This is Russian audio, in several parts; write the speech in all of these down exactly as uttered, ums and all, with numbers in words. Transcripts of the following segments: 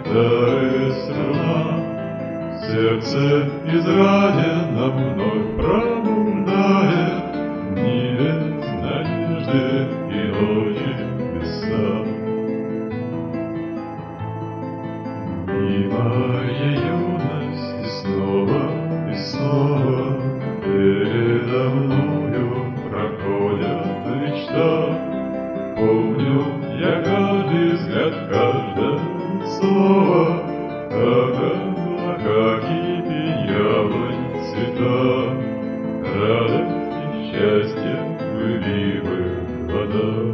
старая струна, сердце изранено вновь пробуждает ни без надежды и ночи без сна. И моя юность и снова, и снова передо мною проходят мечта. Помню я каждый взгляд, каждое слово, как облака кипи яблонь цвета, радость и счастье в любимых водах.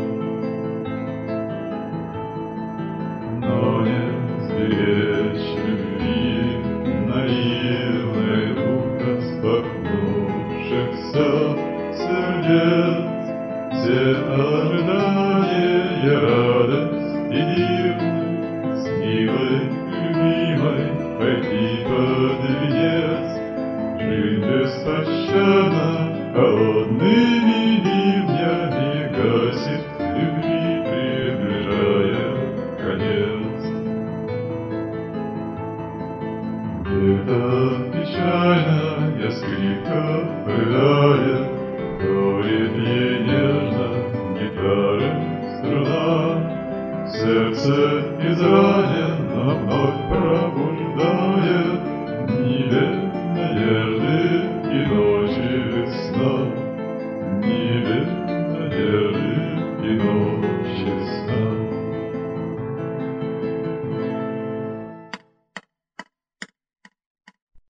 Но не сберечь любви наивной дух распахнувшихся сердец. Все ожидания, радость и дивность с милой, любимой пойти под венец. Жизнь беспощадна, холодными ливнями гасит любви, приближая конец. Где-то печальная скрипка рыдает, вторит ей нежно гитары струна. Сердце изранено вновь пробуждает ни без надежды и ночи без сна, ни без надежды.